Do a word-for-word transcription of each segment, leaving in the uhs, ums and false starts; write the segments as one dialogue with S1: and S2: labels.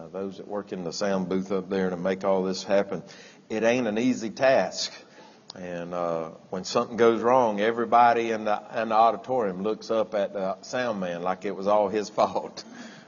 S1: those that work in the sound booth up there to make all this happen. It ain't an easy task. And uh, when something goes wrong, everybody in the, in the auditorium looks up at the sound man like it was all his fault.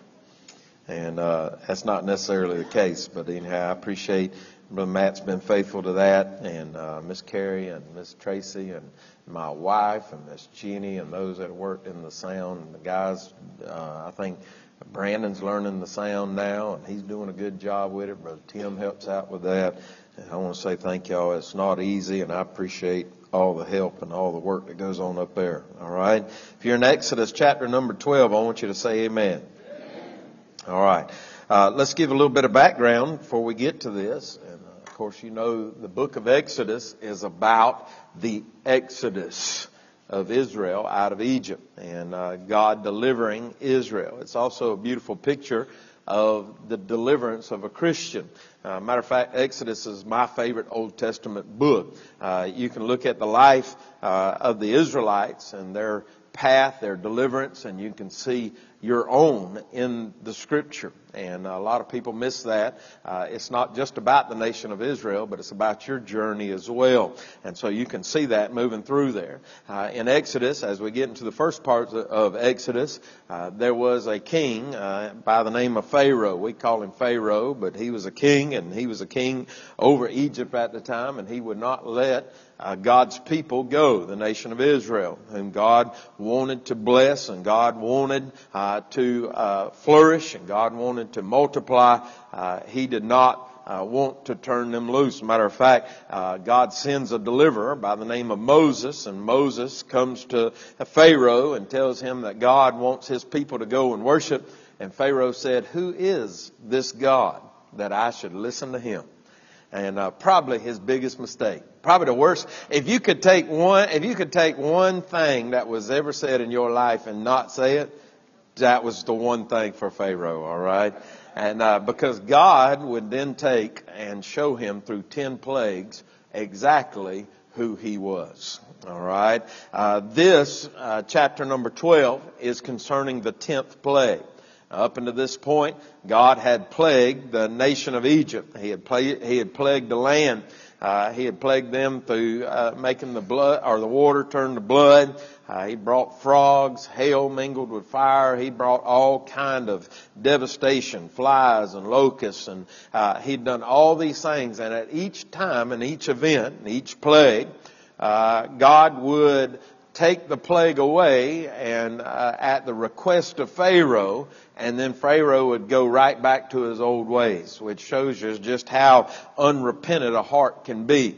S1: And uh, that's not necessarily the case. But anyhow, I appreciate Brother Matt's been faithful to that, and uh, Miss Carrie and Miss Tracy and my wife and Miss Jenny and those that have worked in the sound. And the guys, uh, I think Brandon's learning the sound now, and he's doing a good job with it. Brother Tim helps out with that. And I want to say thank y'all. It's not easy, and I appreciate all the help and all the work that goes on up there. All right. If you're in Exodus chapter number twelve, I want you to say amen. Amen. All right. Uh, let's give a little bit of background before we get to this. And uh, of course, you know the book of Exodus is about the Exodus of Israel out of Egypt and uh, God delivering Israel. It's also a beautiful picture of the deliverance of a Christian. Uh, matter of fact, Exodus is my favorite Old Testament book. Uh, you can look at the life uh, of the Israelites and their path, their deliverance, and you can see your own in the Scripture. And a lot of people miss that. Uh, it's not just about the nation of Israel, but it's about your journey as well. And so you can see that moving through there. Uh, in Exodus, as we get into the first part of Exodus, uh, there was a king uh, by the name of Pharaoh. We call him Pharaoh, but he was a king, and he was a king over Egypt at the time, and he would not let Uh, God's people go, the nation of Israel, whom God wanted to bless, and God wanted uh, to uh, flourish, and God wanted to multiply. Uh, he did not uh, want to turn them loose. Matter of fact, uh, God sends a deliverer by the name of Moses, and Moses comes to Pharaoh and tells him that God wants his people to go and worship. And Pharaoh said, "Who is this God that I should listen to him?" And uh, probably his biggest mistake. Probably the worst. If you could take one, if you could take one thing that was ever said in your life and not say it, that was the one thing for Pharaoh. All right, and uh, because God would then take and show him through ten plagues exactly who he was. All right. Uh, this uh, chapter number twelve is concerning the tenth plague. Up until this point, God had plagued the nation of Egypt. He had plagued, he had plagued the land. Uh, he had plagued them through uh, making the blood or the water turn to blood. Uh, he brought frogs, hail mingled with fire. He brought all kind of devastation, flies and locusts, and uh, he'd done all these things. And at each time, in each event, in each plague, uh, God would take the plague away and uh, at the request of Pharaoh, and then Pharaoh would go right back to his old ways, which shows you just how unrepentant a heart can be.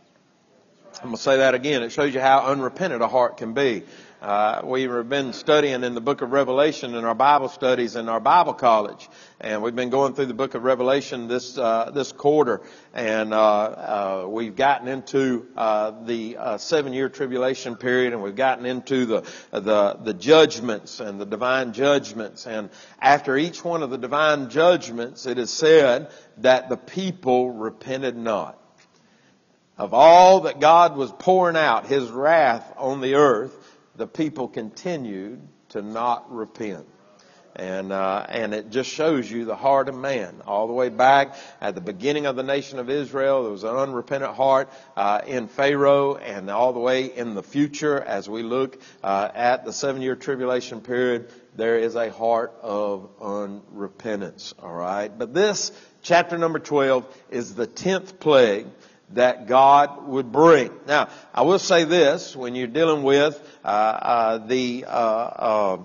S1: I'm going to say that again. It shows you how unrepentant a heart can be. Uh, we've been studying in the book of Revelation in our Bible studies in our Bible college. And we've been going through the book of Revelation this, uh, this quarter. And, uh, uh, we've gotten into, uh, the, uh, seven year tribulation period, and we've gotten into the, the, the judgments and the divine judgments. And after each one of the divine judgments, it is said that the people repented not. Of all that God was pouring out, His wrath on the earth, the people continued to not repent. And, uh, and it just shows you the heart of man. All the way back at the beginning of the nation of Israel, there was an unrepentant heart, uh, in Pharaoh, and all the way in the future, as we look, uh, at the seven year tribulation period, there is a heart of unrepentance. Alright. But this, chapter number twelve, is the tenth plague that God would bring. Now, I will say this, when you're dealing with uh, uh, the uh, uh,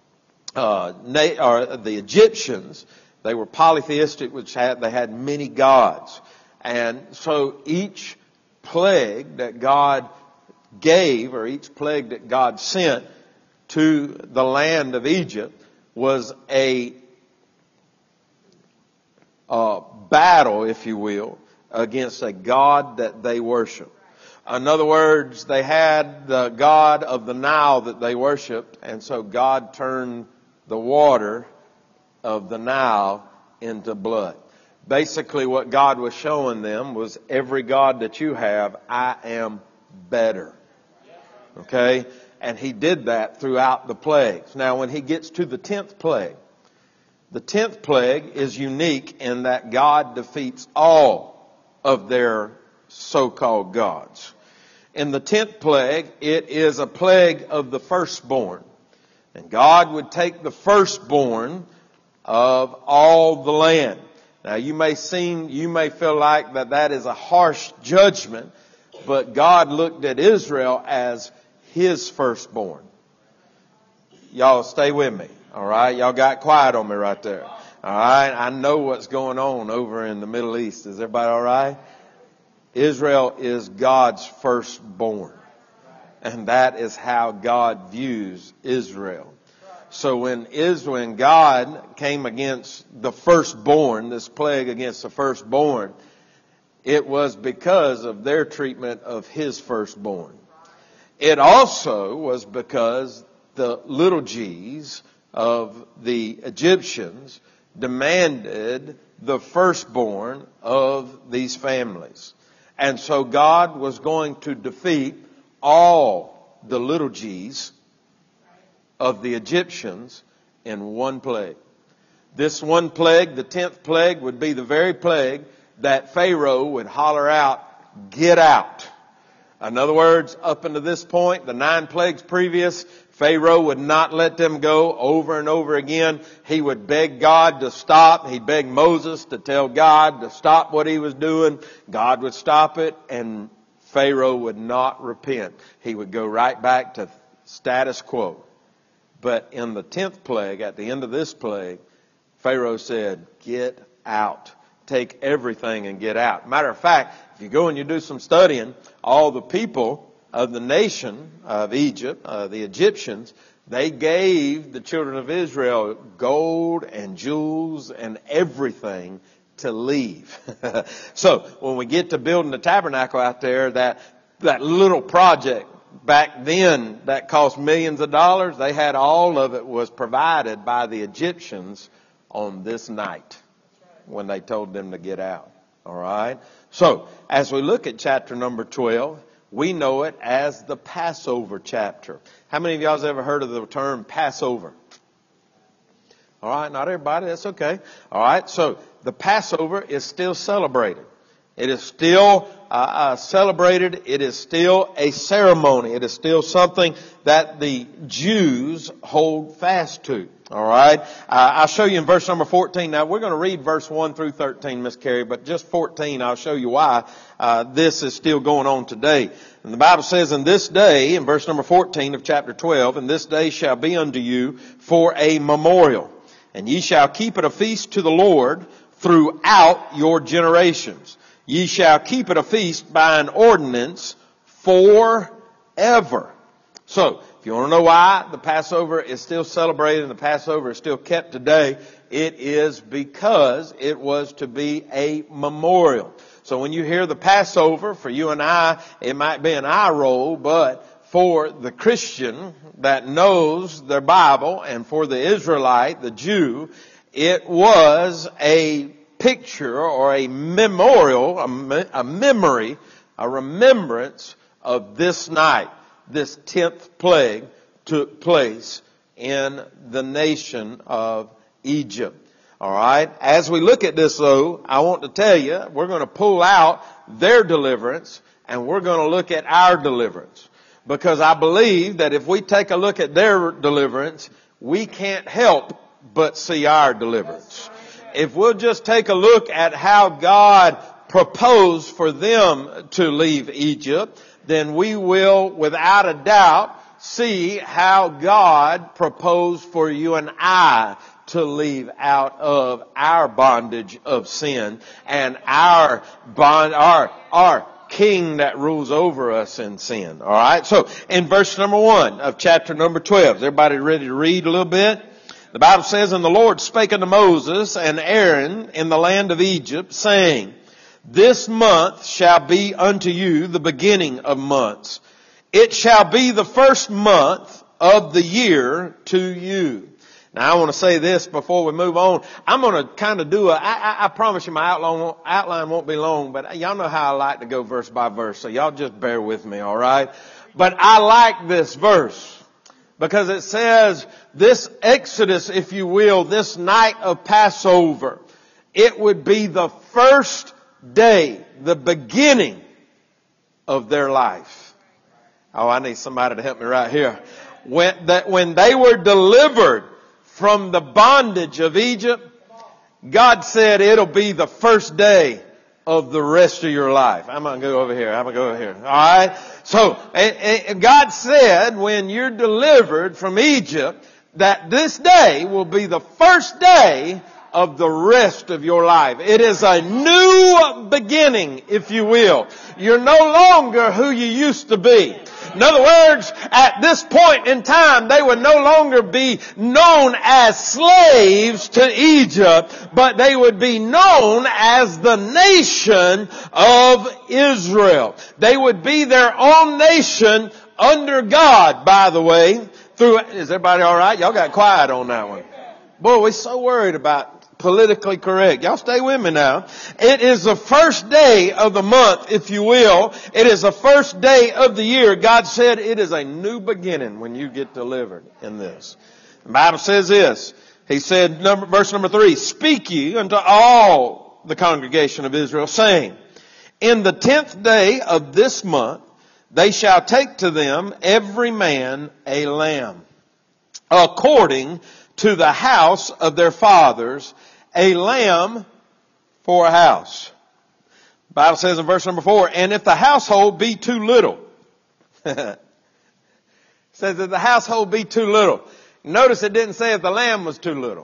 S1: uh, na- or the Egyptians, they were polytheistic, which had they had many gods, and so each plague that God gave, or each plague that God sent to the land of Egypt, was a uh, battle, if you will, against a god that they worship. In other words, they had the god of the Nile that they worshiped, and so God turned the water of the Nile into blood. Basically, what God was showing them was, every god that you have, I am better. Okay? And He did that throughout the plagues. Now, when He gets to the tenth plague, The tenth plague is unique in that God defeats all of their so-called gods. In the tenth plague, it is a plague of the firstborn. And God would take the firstborn of all the land. Now you may seem, you may feel like that that is a harsh judgment, but God looked at Israel as His firstborn. Y'all stay with me. All right. Y'all got quiet on me right there. All right. I know what's going on over in the Middle East. Is everybody all right? Israel is God's firstborn. And that is how God views Israel. So when Israel, when God came against the firstborn, this plague against the firstborn, it was because of their treatment of His firstborn. It also was because the little g's of the Egyptians demanded the firstborn of these families. And so God was going to defeat all the little g's of the Egyptians in one plague. This one plague, the tenth plague, would be the very plague that Pharaoh would holler out, "Get out." In other words, up until this point, the nine plagues previous, Pharaoh would not let them go over and over again. He would beg God to stop. He'd beg Moses to tell God to stop what he was doing. God would stop it, and Pharaoh would not repent. He would go right back to status quo. But in the tenth plague, at the end of this plague, Pharaoh said, "Get out. Take everything and get out." Matter of fact, if you go and you do some studying, all the people of the nation of Egypt, uh, the Egyptians, they gave the children of Israel gold and jewels and everything to leave. So when we get to building the tabernacle out there, that that little project back then that cost millions of dollars, they had all of it was provided by the Egyptians on this night when they told them to get out. All right. So as we look at chapter number twelve, we know it as the Passover chapter. How many of y'all have ever heard of the term Passover? All right, not everybody. That's okay. All right, so the Passover is still celebrated. It is still uh, uh, celebrated. It is still a ceremony. It is still something that the Jews hold fast to. All right. Uh, I'll show you in verse number fourteen. Now, we're going to read verse one through thirteen, Miss Carrie, but just fourteen, I'll show you why uh, this is still going on today. And the Bible says, "In this day," in verse number fourteen of chapter twelve, "And this day shall be unto you for a memorial, and ye shall keep it a feast to the Lord throughout your generations. Ye shall keep it a feast by an ordinance forever." So, if you want to know why the Passover is still celebrated and the Passover is still kept today, it is because it was to be a memorial. So when you hear the Passover, for you and I, it might be an eye roll, but for the Christian that knows their Bible and for the Israelite, the Jew, it was a picture or a memorial, a, me- a memory, a remembrance of this night. This tenth plague took place in the nation of Egypt. All right. As we look at this, though, I want to tell you, we're going to pull out their deliverance and we're going to look at our deliverance. Because I believe that if we take a look at their deliverance, we can't help but see our deliverance. If we'll just take a look at how God proposed for them to leave Egypt, then we will, without a doubt, see how God proposed for you and I to leave out of our bondage of sin and our bond, our, our king that rules over us in sin. All right. So in verse number one of chapter number twelve, is everybody ready to read a little bit? The Bible says, "And the Lord spake unto Moses and Aaron in the land of Egypt, saying, This month shall be unto you the beginning of months. It shall be the first month of the year to you." Now I want to say this before we move on. I'm going to kind of do a, I, I, I promise you my outline, outline won't be long, but y'all know how I like to go verse by verse, so y'all just bear with me, all right? But I like this verse Because it says this Exodus, if you will, this night of Passover, it would be the first day, the beginning of their life. Oh, I need somebody to help me right here. When, that when they were delivered from the bondage of Egypt, God said it'll be the first day of the rest of your life. I'm going to go over here. I'm going to go over here. All right. So God said when you're delivered from Egypt that this day will be the first day of the rest of your life. It is a new beginning, if you will. You're no longer who you used to be. In other words, at this point in time, they would no longer be known as slaves to Egypt, but they would be known as the nation of Israel. They would be their own nation under God, by the way. Through, is everybody all right? Y'all got quiet on that one. Boy, we're so worried about politically correct. Y'all stay with me now. It is the first day of the month, if you will. It is the first day of the year. God said it is a new beginning when you get delivered in this. The Bible says this. He said, number, verse number three, speak ye unto all the congregation of Israel, saying, in the tenth day of this month, they shall take to them every man a lamb, according to the house of their fathers, a lamb for a house. The Bible says in verse number four, and if the household be too little, it says if the household be too little. Notice it didn't say if the lamb was too little.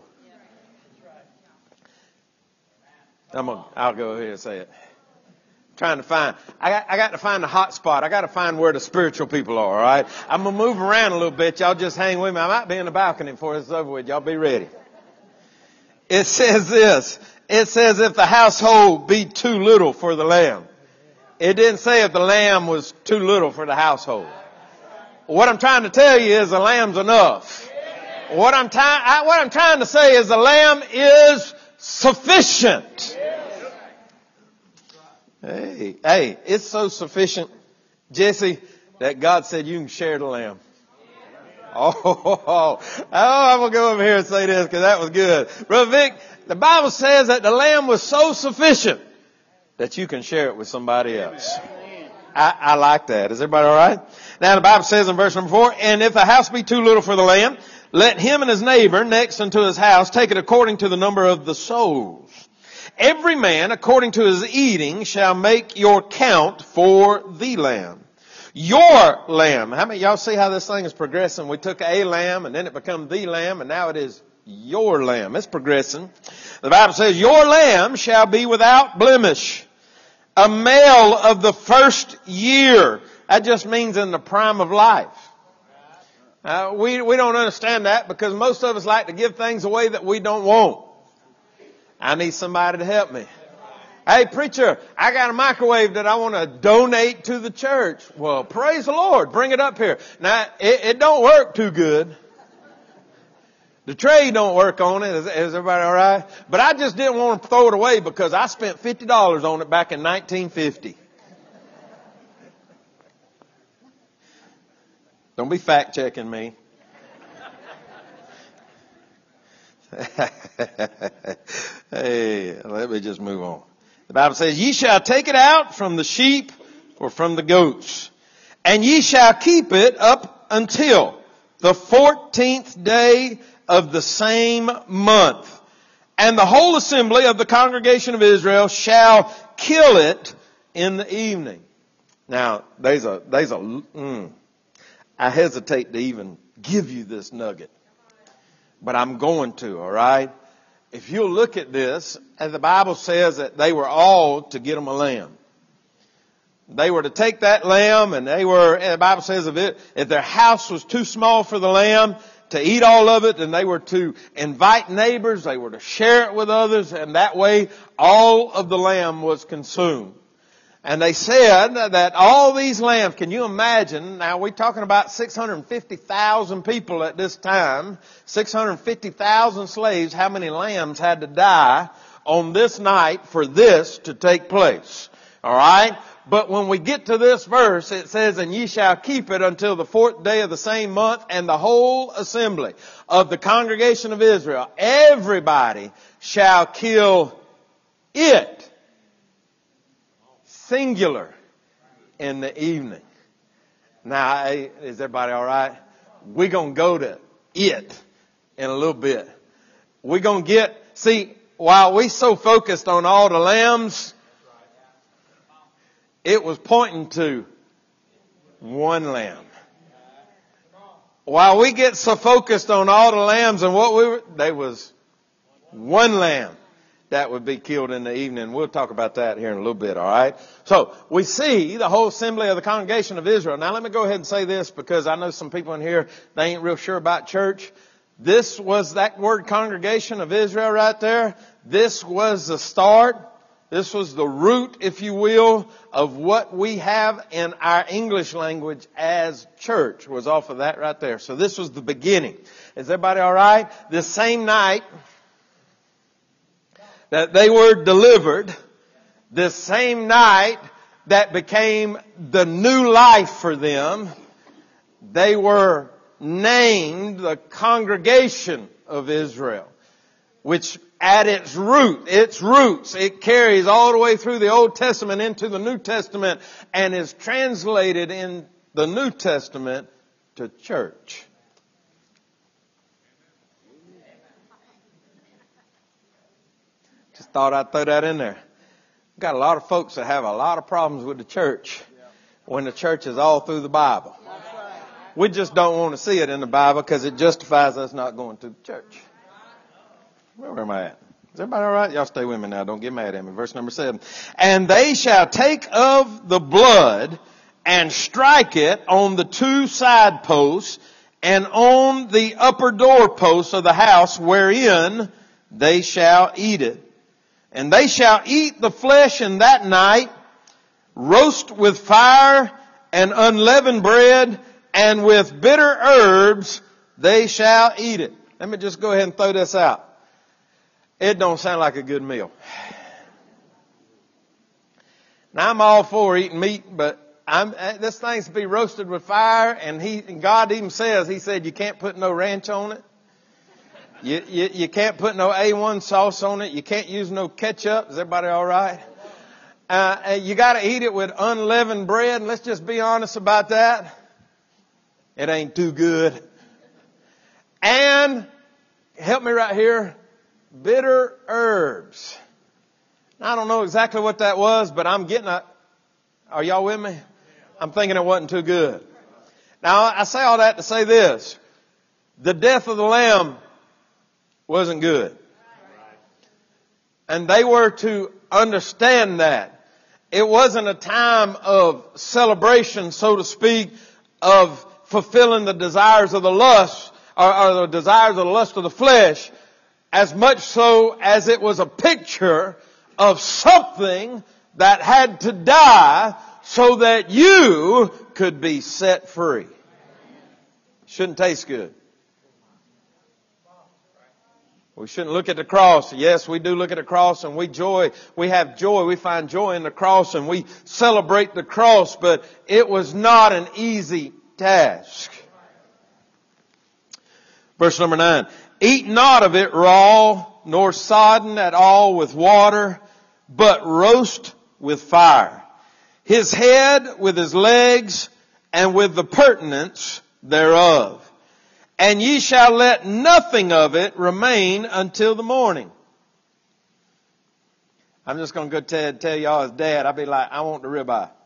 S1: I'm gonna, I'll go ahead and say it. Trying to find, I got, I got to find the hot spot. I got to find where the spiritual people are, all right? I'm going to move around a little bit. Y'all just hang with me. I might be in the balcony before it's over with. Y'all be ready. It says this. It says if the household be too little for the lamb. It didn't say if the lamb was too little for the household. What I'm trying to tell you is the lamb's enough. What I'm, ty- what I'm trying to say is the lamb is sufficient. Hey, hey, it's so sufficient, Jesse, that God said you can share the lamb. Oh, oh, oh, oh I'm going to go over here and say this because that was good. Brother Vic, the Bible says that the lamb was so sufficient that you can share it with somebody else. I, I like that. Is everybody all right? Now the Bible says in verse number four, and if the house be too little for the lamb, let him and his neighbor next unto his house take it according to the number of the souls. Every man, according to his eating, shall make your count for the lamb. Your lamb. How many of y'all see how this thing is progressing? We took a lamb and then it became the lamb and now it is your lamb. It's progressing. The Bible says, your lamb shall be without blemish, a male of the first year. That just means in the prime of life. Uh, we, we don't understand that because most of us like to give things away that we don't want. I need somebody to help me. Hey, preacher, I got a microwave that I want to donate to the church. Well, praise the Lord. Bring it up here. Now, it, it don't work too good. The tray don't work on it. Is, is everybody all right? But I just didn't want to throw it away because I spent fifty dollars on it back in nineteen fifty. Don't be fact checking me. Hey, let me just move on. The Bible says, ye shall take it out from the sheep or from the goats, and ye shall keep it up until the fourteenth day of the same month. And the whole assembly of the congregation of Israel shall kill it in the evening. Now, there's a, there's a, mm, I hesitate to even give you this nugget. But I'm going to, all right? If you'll look at this, and the Bible says that they were all to get them a lamb. They were to take that lamb, and they were, and the Bible says if it, if their house was too small for the lamb to eat all of it, then they were to invite neighbors, they were to share it with others, and that way all of the lamb was consumed. And they said that all these lambs, can you imagine, now we're talking about six hundred fifty thousand people at this time, six hundred fifty thousand slaves, how many lambs had to die on this night for this to take place? Alright? But when we get to this verse, it says, and ye shall keep it until the fourth day of the same month, and the whole assembly of the congregation of Israel, everybody shall kill it. Singular. In the evening. Now, hey, is everybody all right? We're going to go to it in a little bit. We're going to get, see, while we so focused on all the lambs, it was pointing to one lamb. While we get so focused on all the lambs and what we were, there was one lamb that would be killed in the evening. We'll talk about that here in a little bit, all right? So we see the whole assembly of the congregation of Israel. Now let me go ahead and say this, because I know some people in here, they ain't real sure about church. This was that word congregation of Israel right there. This was the start. This was the root, if you will, of what we have in our English language as church, was off of that right there. So this was the beginning. Is everybody all right? This same night that they were delivered, this same night that became the new life for them, they were named the congregation of Israel, which at its root, its roots, it carries all the way through the Old Testament into the New Testament and is translated in the New Testament to church. Just thought I'd throw that in there. Got a lot of folks that have a lot of problems with the church when the church is all through the Bible. We just don't want to see it in the Bible because it justifies us not going to the church. Where am I at? Is everybody all right? Y'all stay with me now. Don't get mad at me. Verse number seven. And they shall take of the blood and strike it on the two side posts and on the upper door posts of the house wherein they shall eat it. And they shall eat the flesh in that night, roast with fire and unleavened bread, and with bitter herbs they shall eat it. Let me just go ahead and throw this out. It don't sound like a good meal. Now I'm all for eating meat, but I'm, this thing's to be roasted with fire, and he, and God even says, He said you can't put no ranch on it. You, you, you can't put no A one sauce on it. You can't use no ketchup. Is everybody all right? Uh, you got to eat it with unleavened bread. And let's just be honest about that. It ain't too good. And help me right here. Bitter herbs. Now, I don't know exactly what that was, but I'm getting a, are y'all with me? I'm thinking it wasn't too good. Now, I say all that to say this. The death of the lamb wasn't good. And they were to understand that. It wasn't a time of celebration, so to speak, of fulfilling the desires of the lust, or, or the desires of the lust of the flesh, as much so as it was a picture of something that had to die so that you could be set free. Shouldn't taste good. We shouldn't look at the cross. Yes, we do look at the cross and we joy. We have joy. We find joy in the cross and we celebrate the cross, but it was not an easy task. Verse number nine. Eat not of it raw, nor sodden at all with water, but roast with fire. His head with his legs and with the purtenance thereof. And ye shall let nothing of it remain until the morning. I'm just going to go tell, tell y'all as dad, I'll be like, I want the ribeye. It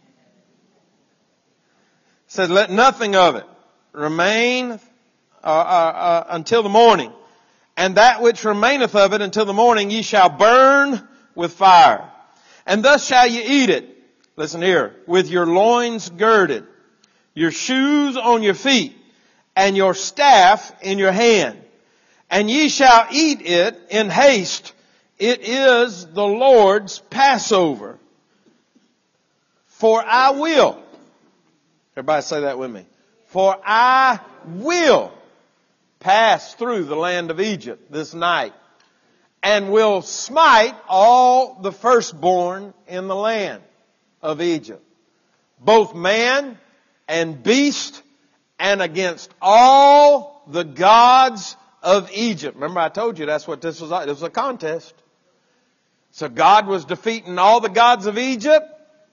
S1: says, let nothing of it remain uh, uh, uh, until the morning. And that which remaineth of it until the morning ye shall burn with fire. And thus shall ye eat it. Listen here. With your loins girded, your shoes on your feet, and your staff in your hand. And ye shall eat it in haste. It is the Lord's Passover. For I will. Everybody say that with me. For I will pass through the land of Egypt this night, and will smite all the firstborn in the land. of Egypt, both man and beast, and against all the gods of Egypt. Remember, I told you that's what this was like. It was a contest. So God was defeating all the gods of Egypt.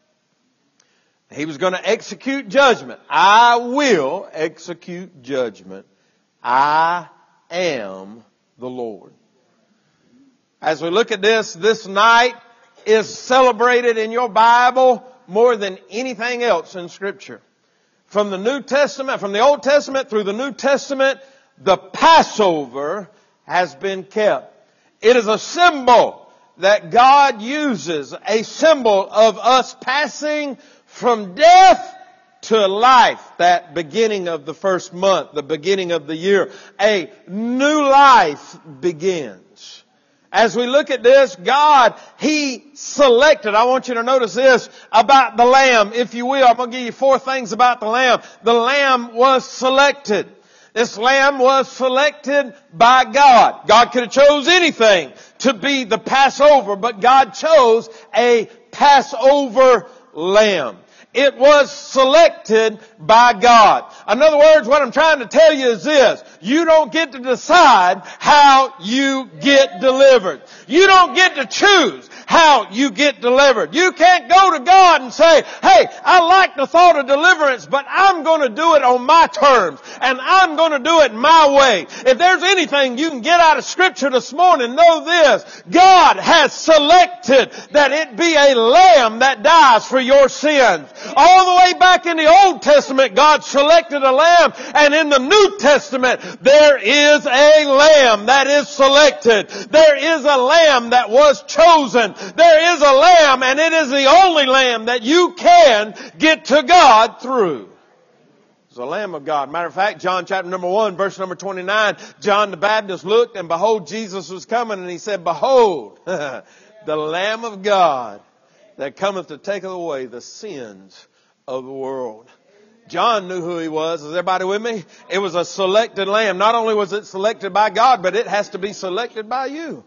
S1: He was going to execute judgment. I will execute judgment. I am the Lord. As we look at this, this night is celebrated in your Bible more than anything else in Scripture. From the New Testament, from the Old Testament through the New Testament, the Passover has been kept. It is a symbol that God uses, a symbol of us passing from death to life, that beginning of the first month, the beginning of the year. A new life begins. As we look at this, God, He selected. I want you to notice this about the lamb, if you will. I'm going to give you four things about the lamb. The lamb was selected. This lamb was selected by God. God could have chose anything to be the Passover, but God chose a Passover lamb. It was selected by God. In other words, what I'm trying to tell you is this. You don't get to decide how you get delivered. You don't get to choose how you get delivered. You can't go to God and say, hey, I like the thought of deliverance, but I'm going to do it on my terms, and I'm going to do it my way. If there's anything you can get out of Scripture this morning, know this. God has selected that it be a lamb that dies for your sins. All the way back in the Old Testament, God selected a lamb, and in the New Testament, there is a lamb that is selected. There is a lamb that was chosen. There is a lamb, and it is the only lamb that you can get to God through. It's the Lamb of God. Matter of fact, John chapter number one, verse number twenty-nine, John the Baptist looked, and behold, Jesus was coming, and he said, behold, the Lamb of God that cometh to take away the sins of the world. John knew who he was. Is everybody with me? It was a selected lamb. Not only was it selected by God, but it has to be selected by you.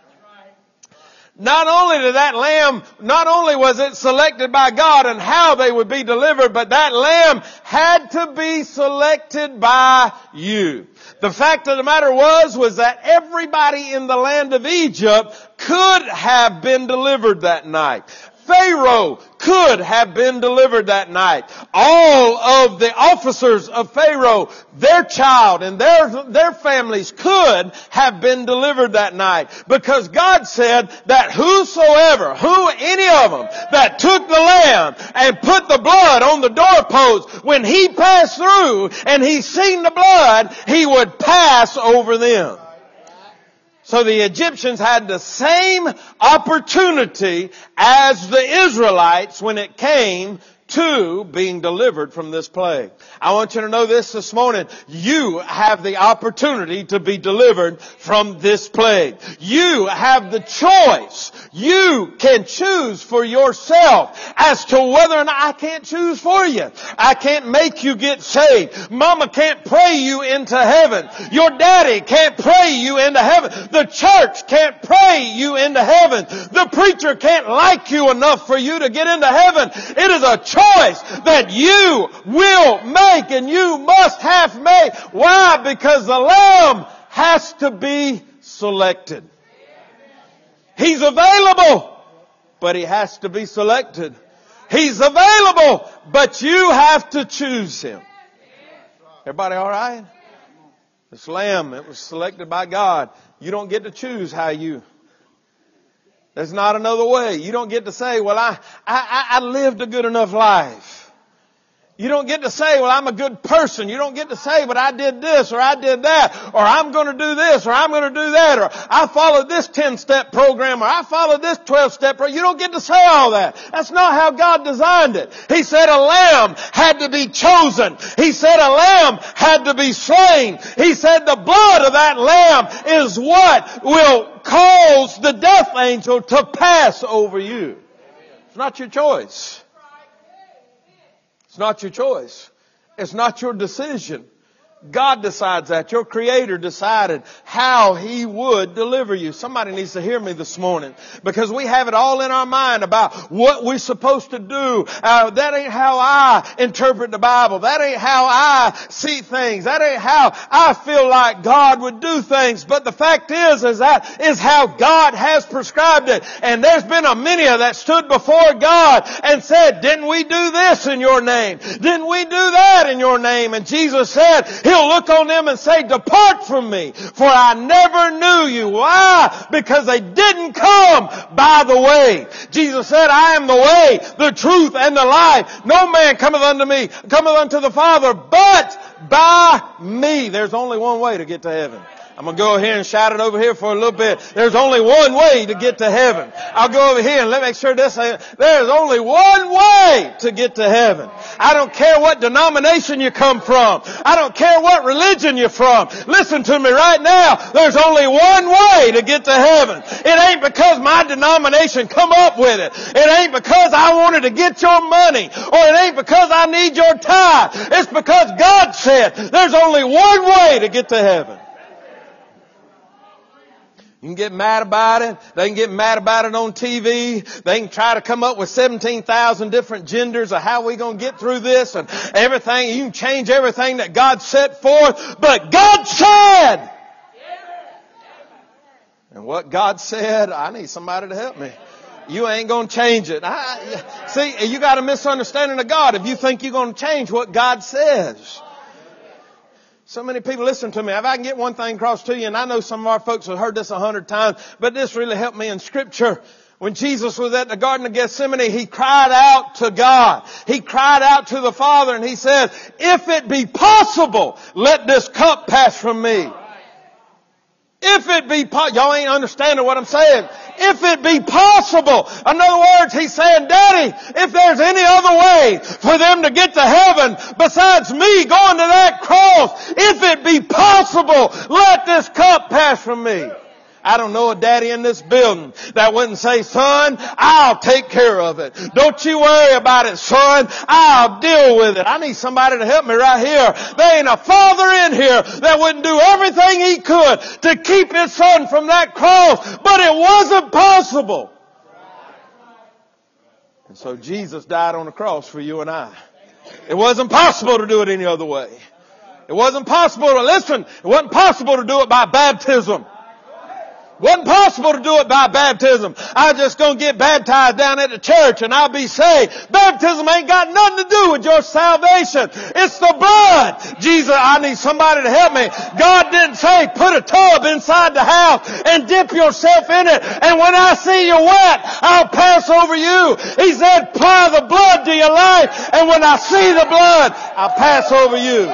S1: Not only did that lamb, not only was it selected by God and how they would be delivered, but that lamb had to be selected by you. The fact of the matter was, was that everybody in the land of Egypt could have been delivered that night. Pharaoh could have been delivered that night. All of the officers of Pharaoh, their child and their, their families could have been delivered that night. Because God said that whosoever, who, any of them, that took the lamb and put the blood on the doorpost, when he passed through and he seen the blood, he would pass over them. So the Egyptians had the same opportunity as the Israelites when it came to being delivered from this plague. I want you to know this this morning. You have the opportunity to be delivered from this plague. You have the choice. You can choose for yourself as to whether or not. I can't choose for you. I can't make you get saved. Mama can't pray you into heaven. Your daddy can't pray you into heaven. The church can't pray you into heaven. The preacher can't like you enough for you to get into heaven. It is a choice that you will make, and you must have made. Why? Because the lamb has to be selected. He's available, but he has to be selected. He's available, but you have to choose him. Everybody all right? This lamb, it was selected by God. You don't get to choose how you. There's not another way. You don't get to say, well, I, I, I lived a good enough life. You don't get to say, well, I'm a good person. You don't get to say, but I did this or I did that, or I'm going to do this or I'm going to do that, or I followed this ten-step program or I followed this twelve-step program. You don't get to say all that. That's not how God designed it. He said a lamb had to be chosen. He said a lamb had to be slain. He said the blood of that lamb is what will cause the death angel to pass over you. It's not your choice. It's not your choice. It's not your decision. God decides that. Your Creator decided how He would deliver you. Somebody needs to hear me this morning, because we have it all in our mind about what we're supposed to do. Uh, that ain't how I interpret the Bible. That ain't how I see things. That ain't how I feel like God would do things. But the fact is, is that is how God has prescribed it. And there's been a many that stood before God and said, didn't we do this in your name? Didn't we do that in your name? And Jesus said, He'll look on them and say, depart from me, for I never knew you. Why? Because they didn't come by the way. Jesus said, I am the way, the truth, and the life. No man cometh unto me, cometh unto the Father, but by me. There's only one way to get to heaven. I'm going to go here and shout it over here for a little bit. There's only one way to get to heaven. I'll go over here and let me make sure this, there's only one way to get to heaven. I don't care what denomination you come from. I don't care what religion you're from. Listen to me right now. There's only one way to get to heaven. It ain't because my denomination come up with it. It ain't because I wanted to get your money. Or it ain't because I need your tithe. It's because God said there's only one way to get to heaven. You can get mad about it. They can get mad about it on T V. They can try to come up with seventeen thousand different genders of how we're going to get through this and everything. You can change everything that God set forth. But God said. And what God said, I need somebody to help me. You ain't going to change it. I, see, you got a misunderstanding of God if you think you're going to change what God says. So many people, listen to me. If I can get one thing across to you, and I know some of our folks have heard this a hundred times, but this really helped me in Scripture. When Jesus was at the Garden of Gethsemane, He cried out to God. He cried out to the Father, and He said, if it be possible, let this cup pass from me. If it be possible, y'all ain't understanding what I'm saying. If it be possible. In other words, He's saying, Daddy, if there's any other way for them to get to heaven besides me going to that cross, if it be possible, let this cup pass from me. I don't know a daddy in this building that wouldn't say, son, I'll take care of it. Don't you worry about it, son. I'll deal with it. I need somebody to help me right here. There ain't a father in here that wouldn't do everything he could to keep his son from that cross, but it wasn't possible. And so Jesus died on the cross for you and I. It wasn't possible to do it any other way. It wasn't possible to, listen, it wasn't possible to do it by baptism. Wasn't possible to do it by baptism. I was just going to get baptized down at the church and I'll be saved. Baptism ain't got nothing to do with your salvation. It's the blood. Jesus, I need somebody to help me. God didn't say put a tub inside the house and dip yourself in it. And when I see you wet, I'll pass over you. He said apply the blood to your life. And when I see the blood, I'll pass over you.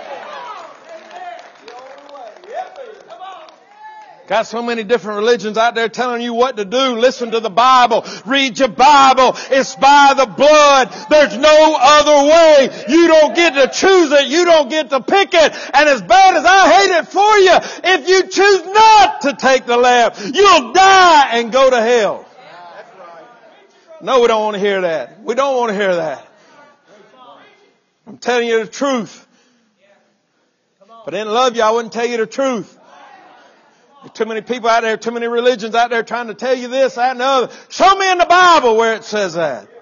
S1: Got so many different religions out there telling you what to do. Listen to the Bible. Read your Bible. It's by the blood. There's no other way. You don't get to choose it. You don't get to pick it. And as bad as I hate it for you, if you choose not to take the lamb, you'll die and go to hell. No, we don't want to hear that. We don't want to hear that. I'm telling you the truth. If I didn't love you, I wouldn't tell you the truth. There's too many people out there, too many religions out there trying to tell you this, that, and the other. Show me in the Bible where it says that. If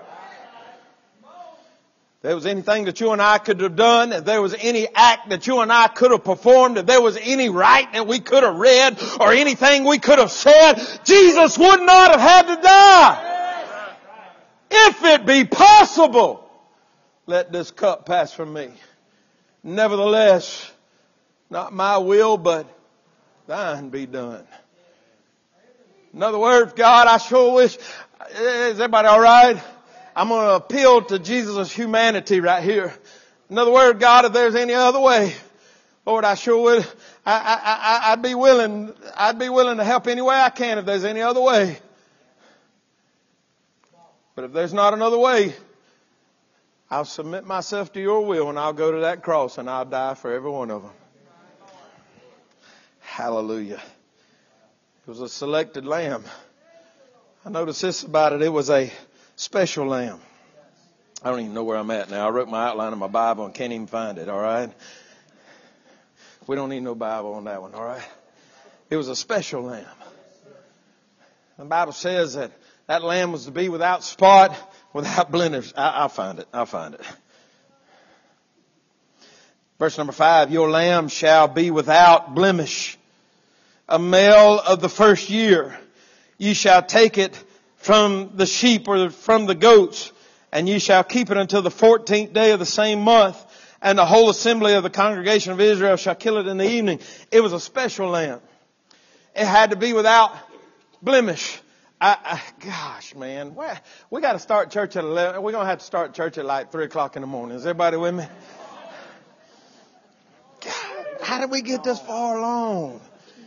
S1: there was anything that you and I could have done, if there was any act that you and I could have performed, if there was any right that we could have read or anything we could have said, Jesus would not have had to die. If it be possible, let this cup pass from me. Nevertheless, not my will, but thine be done. In other words, God, I sure wish, is everybody all right? I'm going to appeal to Jesus' humanity right here. In other words, God, if there's any other way, Lord, I sure would, I, I, I, I'd be willing, I'd be willing to help any way I can if there's any other way. But if there's not another way, I'll submit myself to your will and I'll go to that cross and I'll die for every one of them. Hallelujah. It was a selected lamb. I noticed this about it. It was a special lamb. I don't even know where I'm at now. I wrote my outline in my Bible and can't even find it. All right. We don't need no Bible on that one, all right? It was a special lamb. The Bible says that that lamb was to be without spot, without blemish. I, I'll find it. I'll find it. Verse number five, your lamb shall be without blemish, a male of the first year. Ye shall take it from the sheep or from the goats, and ye shall keep it until the fourteenth day of the same month. And the whole assembly of the congregation of Israel shall kill it in the evening. It was a special lamb. It had to be without blemish. I, I, gosh, man, we, we got to start church at eleven. We're going to have to start church at like three o'clock in the morning. Is everybody with me? God, how did we get this far along?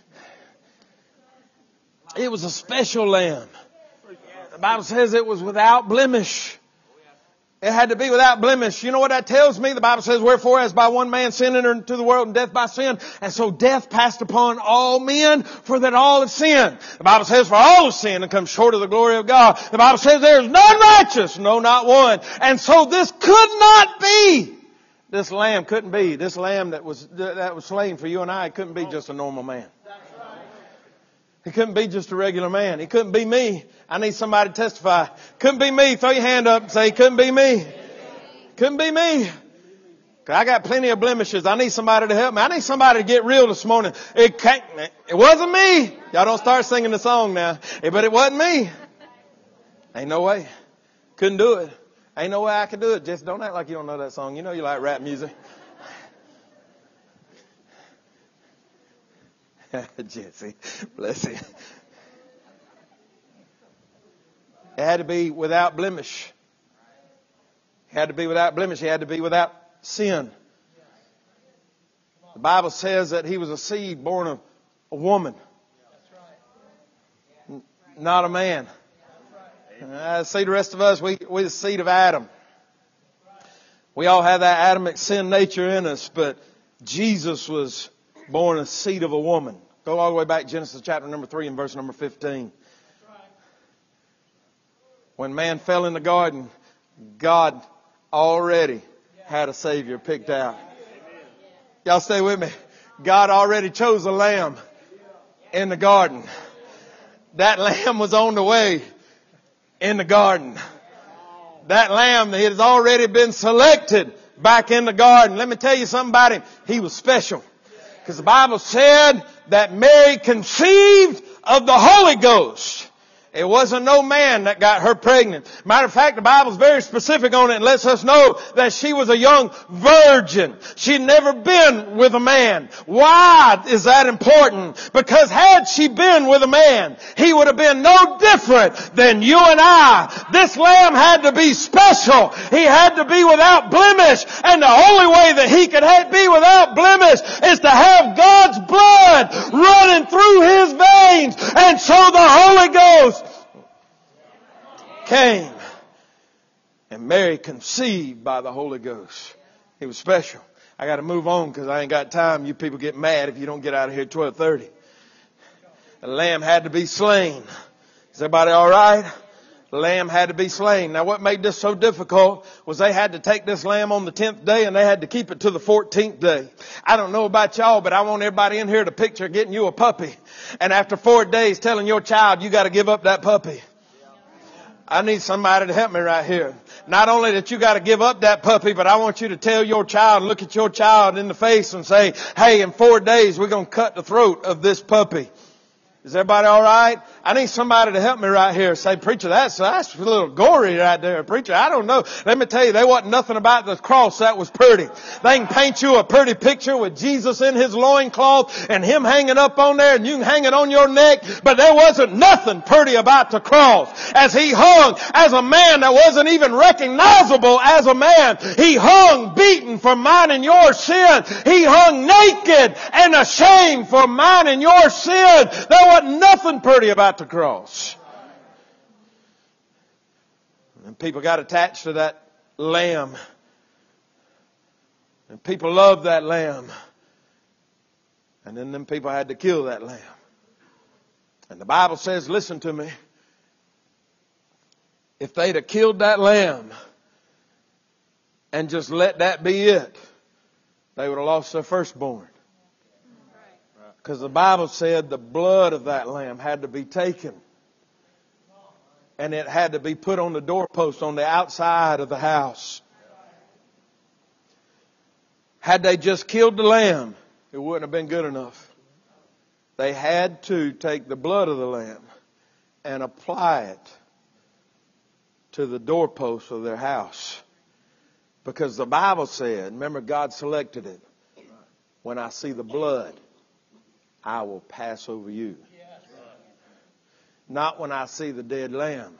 S1: It was a special lamb. The Bible says it was without blemish. It had to be without blemish. You know what that tells me? The Bible says, wherefore as by one man sin entered into the world and death by sin. And so death passed upon all men for that all have sinned. The Bible says for all have sinned and come short of the glory of God. The Bible says there is none righteous, no not one. And so this could not be. This lamb couldn't be. This lamb that was, that was slain for you and I, it couldn't be just a normal man. He couldn't be just a regular man. He couldn't be me. I need somebody to testify. Couldn't be me. Throw your hand up and say, couldn't be me. Couldn't be me. I got plenty of blemishes. I need somebody to help me. I need somebody to get real this morning. It can't, it wasn't me. Y'all don't start singing the song now. But it wasn't me. Ain't no way. Couldn't do it. Ain't no way I could do it. Just don't act like you don't know that song. You know you like rap music. Jesse, bless him. It had to be without blemish. It had to be without blemish. He had to be without sin. The Bible says that he was a seed born of a woman, not a man. I see the rest of us, we, we're the seed of Adam. We all have that Adamic sin nature in us, but Jesus was born a seed of a woman. Go all the way back to Genesis chapter number three and verse number fifteen. When man fell in the garden, God already had a Savior picked out. Y'all stay with me. God already chose a lamb in the garden. That lamb was on the way in the garden. That lamb that has already been selected back in the garden. Let me tell you something about him. He was special. Because the Bible said that Mary conceived of the Holy Ghost. It wasn't no man that got her pregnant. Matter of fact, the Bible's very specific on it and lets us know that she was a young virgin. She'd never been with a man. Why is that important? Because had she been with a man, he would have been no different than you and I. This lamb had to be special. He had to be without blemish. And the only way that he could be without blemish is to have God's blood running through his veins. And so the Holy Ghost came, and Mary conceived by the Holy Ghost. It was special. I got to move on because I ain't got time. You people get mad if you don't get out of here at twelve thirty. The lamb had to be slain. Is everybody all right? The lamb had to be slain. Now what made this so difficult was they had to take this lamb on the tenth day and they had to keep it to the fourteenth day. I don't know about y'all, but I want everybody in here to picture getting you a puppy. And after four days telling your child you got to give up that puppy. I need somebody to help me right here. Not only that you got to give up that puppy, but I want you to tell your child, look at your child in the face and say, hey, in four days we're going to cut the throat of this puppy. Is everybody all right? I need somebody to help me right here. Say, preacher, that's, that's a little gory right there. Preacher, I don't know. Let me tell you, there wasn't nothing about the cross that was pretty. They can paint you a pretty picture with Jesus in his loincloth and him hanging up on there and you can hang it on your neck. But there wasn't nothing pretty about the cross. As he hung as a man that wasn't even recognizable as a man. He hung beaten for mine and your sin. He hung naked and ashamed for mine and your sin. There wasn't nothing pretty about the cross. And people got attached to that lamb. And people loved that lamb. And then them people had to kill that lamb. And the Bible says, listen to me. If they'd have killed that lamb and just let that be it, they would have lost their firstborn. Because the Bible said the blood of that lamb had to be taken. And it had to be put on the doorpost on the outside of the house. Had they just killed the lamb, it wouldn't have been good enough. They had to take the blood of the lamb and apply it to the doorpost of their house. Because the Bible said, remember God selected it, when I see the blood, I will pass over you. Not when I see the dead lamb.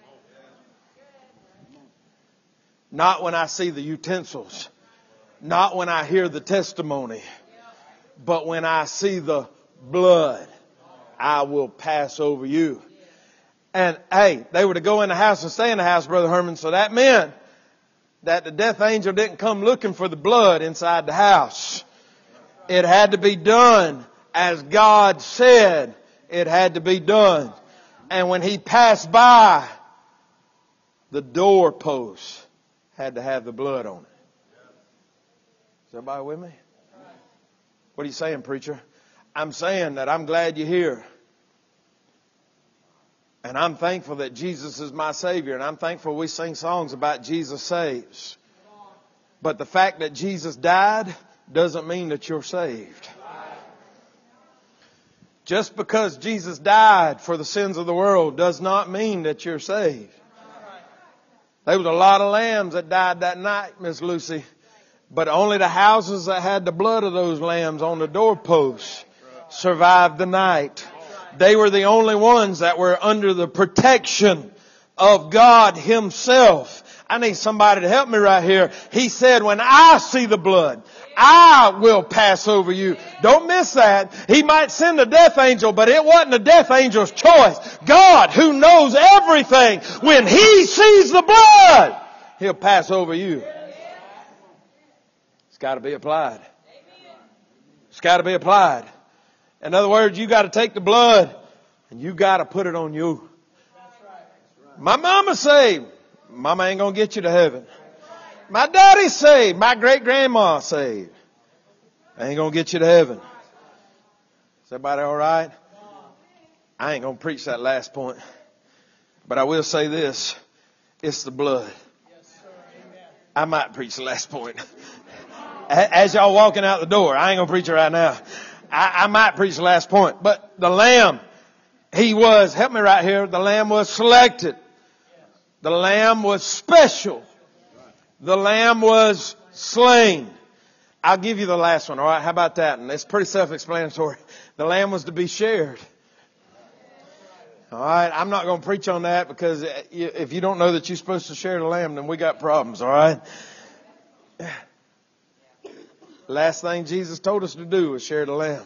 S1: Not when I see the utensils. Not when I hear the testimony. But when I see the blood, I will pass over you. And hey, they were to go in the house and stay in the house, Brother Herman. So that meant that the death angel didn't come looking for the blood inside the house. It had to be done as God said it had to be done. And when he passed by, the doorpost had to have the blood on it. Is everybody with me? What are you saying, preacher? I'm saying that I'm glad you're here. And I'm thankful that Jesus is my Savior. And I'm thankful we sing songs about Jesus saves. But the fact that Jesus died doesn't mean that you're saved. Just because Jesus died for the sins of the world does not mean that you're saved. There was a lot of lambs that died that night, Miss Lucy. But only the houses that had the blood of those lambs on the doorposts survived the night. They were the only ones that were under the protection of God Himself. I need somebody to help me right here. He said, when I see the blood, I will pass over you. Don't miss that. He might send a death angel, but it wasn't the death angel's choice. God, who knows everything, when He sees the blood, He'll pass over you. It's got to be applied. It's got to be applied. In other words, you got to take the blood and you got to put it on you. My mama saved. Mama ain't going to get you to heaven. My daddy's saved. My great-grandma saved. I ain't going to get you to heaven. Is everybody all right? I ain't going to preach that last point. But I will say this. It's the blood. I might preach the last point. As y'all walking out the door, I ain't going to preach it right now. I, I might preach the last point. But the lamb, he was, help me right here, the lamb was selected. The lamb was special. The lamb was slain. I'll give you the last one, all right? How about that? And it's pretty self-explanatory. The lamb was to be shared. All right? I'm not going to preach on that because if you don't know that you're supposed to share the lamb, then we got problems, all right? Last thing Jesus told us to do was share the lamb.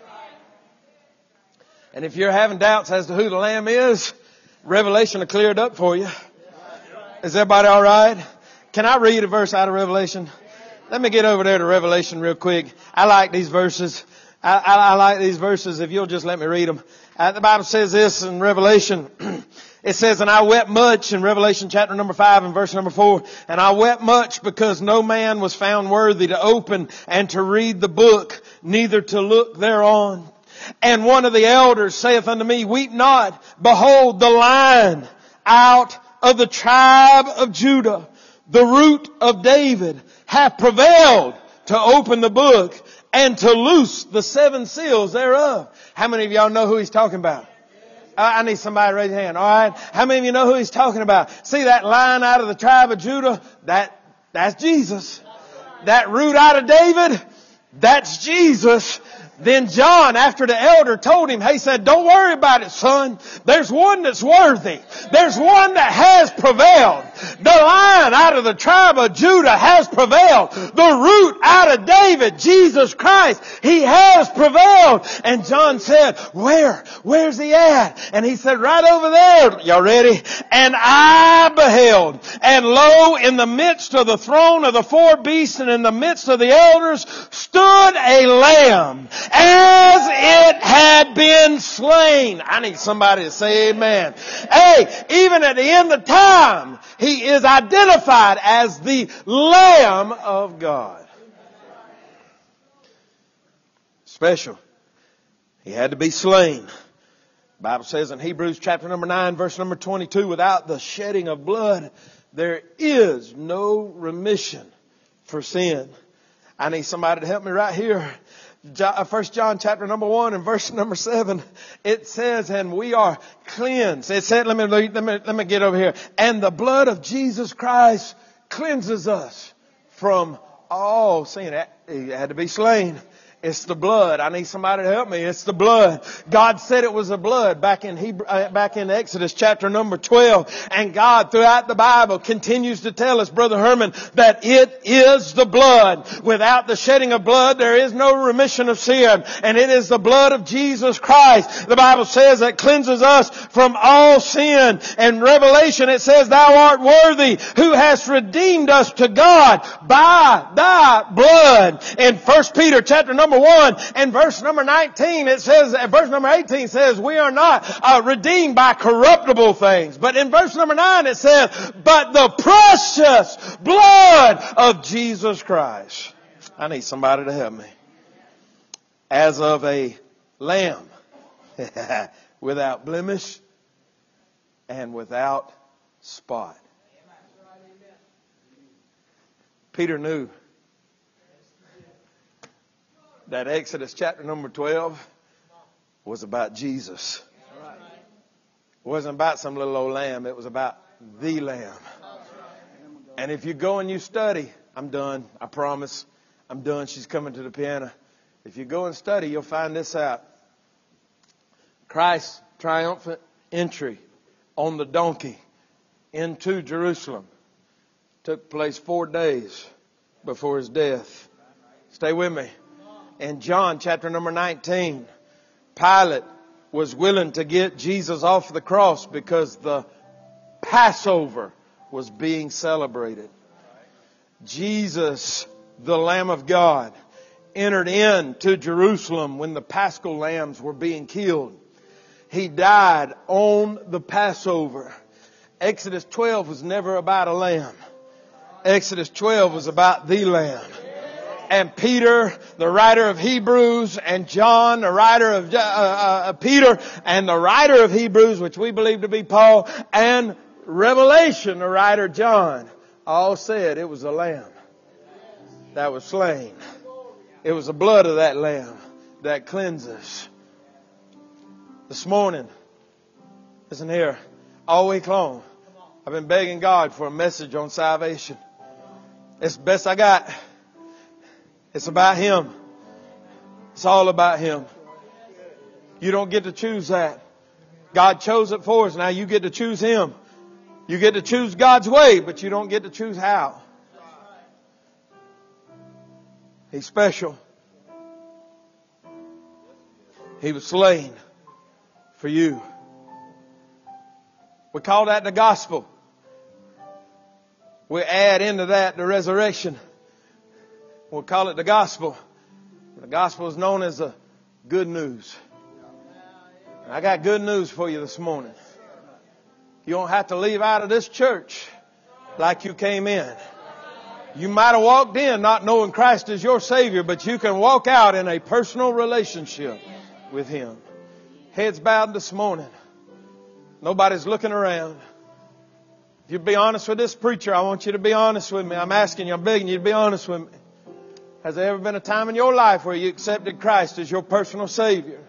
S1: And if you're having doubts as to who the lamb is, Revelation will clear it up for you. Is everybody all right? Can I read a verse out of Revelation? Let me get over there to Revelation real quick. I like these verses. I, I, I like these verses if you'll just let me read them. Uh, the Bible says this in Revelation. It says, and I wept much in Revelation chapter number five and verse number four. And I wept much because no man was found worthy to open and to read the book, neither to look thereon. And one of the elders saith unto me, weep not. Behold, the Lion out of the tribe of Judah, the root of David, hath prevailed to open the book and to loose the seven seals thereof. How many of y'all know who he's talking about? I need somebody to raise your hand. All right. How many of you know who he's talking about? See that Lion out of the tribe of Judah? That, that's Jesus. That root out of David? That's Jesus. Then John, after the elder told him, he said, don't worry about it, son. There's one that's worthy. There's one that has prevailed. The Lion out of the tribe of Judah has prevailed. The root out of David, Jesus Christ, He has prevailed. And John said, where? Where's He at? And he said, right over there. Y'all ready? And I beheld, and lo, in the midst of the throne of the four beasts and in the midst of the elders stood a lamb, as it had been slain. I need somebody to say amen. Hey, even at the end of time, He is identified as the Lamb of God. Special. He had to be slain. The Bible says in Hebrews chapter number nine, verse number twenty-two, without the shedding of blood, there is no remission for sin. I need somebody to help me right here. First John chapter number one and verse number seven, it says, and we are cleansed. It said, let me, let me, let me get over here. And the blood of Jesus Christ cleanses us from all sin. He had to be slain. It's the blood. I need somebody to help me. It's the blood. God said it was the blood back in Hebrew, uh, back in Exodus chapter number twelve. And God throughout the Bible continues to tell us, Brother Herman, that it is the blood. Without the shedding of blood, there is no remission of sin. And it is the blood of Jesus Christ. The Bible says that cleanses us from all sin. And Revelation, it says, thou art worthy who hast redeemed us to God by thy blood. In First Peter chapter number Number one and verse number nineteen, it says, verse number eighteen says, we are not uh, redeemed by corruptible things. But in verse number nine it says, but the precious blood of Jesus Christ. I need somebody to help me. As of a lamb without blemish and without spot. Peter knew that Exodus chapter number twelve was about Jesus. It wasn't about some little old lamb. It was about the Lamb. And if you go and you study, I'm done. I promise. I'm done. She's coming to the piano. If you go and study, you'll find this out. Christ's triumphant entry on the donkey into Jerusalem took place four days before his death. Stay with me. In John chapter number nineteen, Pilate was willing to get Jesus off the cross because the Passover was being celebrated. Jesus, the Lamb of God, entered into Jerusalem when the Paschal lambs were being killed. He died on the Passover. Exodus twelve was never about a lamb. Exodus twelve was about the Lamb. And Peter, the writer of Hebrews, and John, the writer of uh, uh, Peter, and the writer of Hebrews, which we believe to be Paul, and Revelation, the writer John, all said it was a lamb that was slain. It was the blood of that lamb that cleanses. This morning, listen here, all week long, I've been begging God for a message on salvation. It's the best I got. It's about Him. It's all about Him. You don't get to choose that. God chose it for us. Now you get to choose Him. You get to choose God's way, but you don't get to choose how. He's special. He was slain for you. We call that the gospel. We add into that the resurrection. We'll call it the gospel. The gospel is known as the good news. And I got good news for you this morning. You don't have to leave out of this church like you came in. You might have walked in not knowing Christ as your Savior, but you can walk out in a personal relationship with Him. Heads bowed this morning. Nobody's looking around. If you'd be honest with this preacher, I want you to be honest with me. I'm asking you, I'm begging you to be honest with me. Has there ever been a time in your life where you accepted Christ as your personal Savior?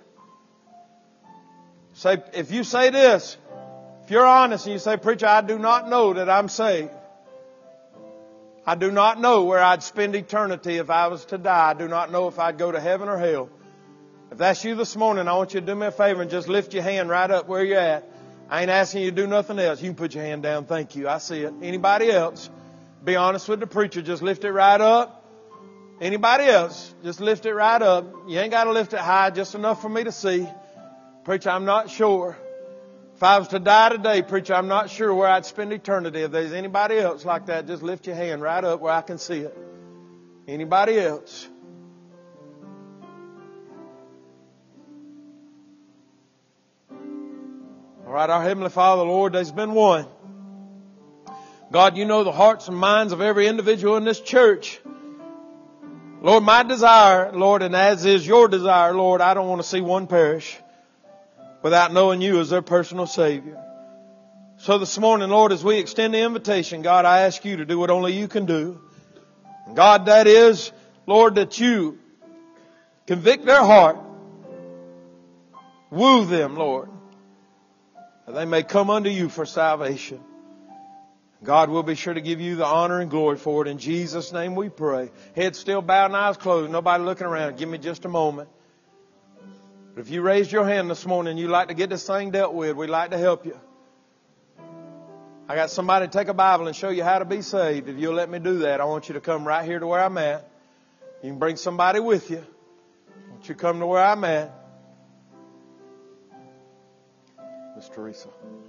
S1: Say, if you say this, if you're honest and you say, preacher, I do not know that I'm saved. I do not know where I'd spend eternity if I was to die. I do not know if I'd go to heaven or hell. If that's you this morning, I want you to do me a favor and just lift your hand right up where you're at. I ain't asking you to do nothing else. You can put your hand down. Thank you. I see it. Anybody else? Be honest with the preacher. Just lift it right up. Anybody else? Just lift it right up. You ain't got to lift it high, just enough for me to see. Preacher, I'm not sure. If I was to die today, preacher, I'm not sure where I'd spend eternity. If there's anybody else like that, just lift your hand right up where I can see it. Anybody else? All right, our Heavenly Father, Lord, there's been one. God, you know the hearts and minds of every individual in this church. Lord, my desire, Lord, and as is your desire, Lord, I don't want to see one perish without knowing you as their personal Savior. So this morning, Lord, as we extend the invitation, God, I ask you to do what only you can do. And God, that is, Lord, that you convict their heart. Woo them, Lord, that they may come unto you for salvation. God, will be sure to give you the honor and glory for it. In Jesus' name we pray. Head still bowed and eyes closed. Nobody looking around. Give me just a moment. But if you raised your hand this morning and you'd like to get this thing dealt with, we'd like to help you. I got somebody to take a Bible and show you how to be saved. If you'll let me do that, I want you to come right here to where I'm at. You can bring somebody with you. I want you to come to where I'm at. Miss Teresa.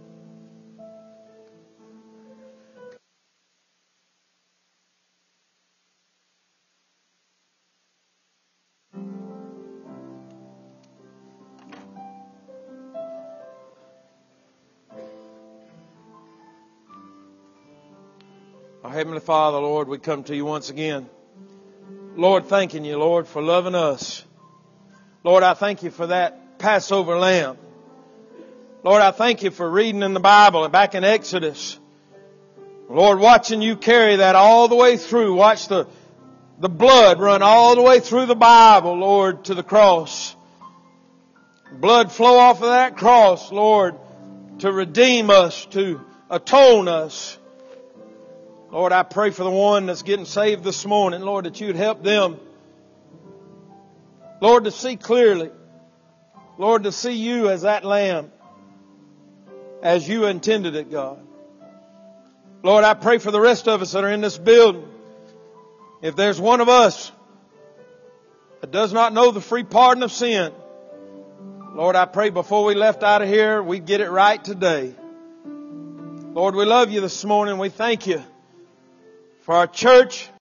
S1: Our Heavenly Father, Lord, we come to you once again. Lord, thanking you, Lord, for loving us. Lord, I thank you for that Passover lamb. Lord, I thank you for reading in the Bible and back in Exodus. Lord, watching you carry that all the way through. Watch the, the blood run all the way through the Bible, Lord, to the cross. Blood flow off of that cross, Lord, to redeem us, to atone us. Lord, I pray for the one that's getting saved this morning, Lord, that you'd help them, Lord, to see clearly. Lord, to see you as that lamb, as you intended it, God. Lord, I pray for the rest of us that are in this building. If there's one of us that does not know the free pardon of sin, Lord, I pray before we left out of here, we get it right today. Lord, we love you this morning. We thank you for our church.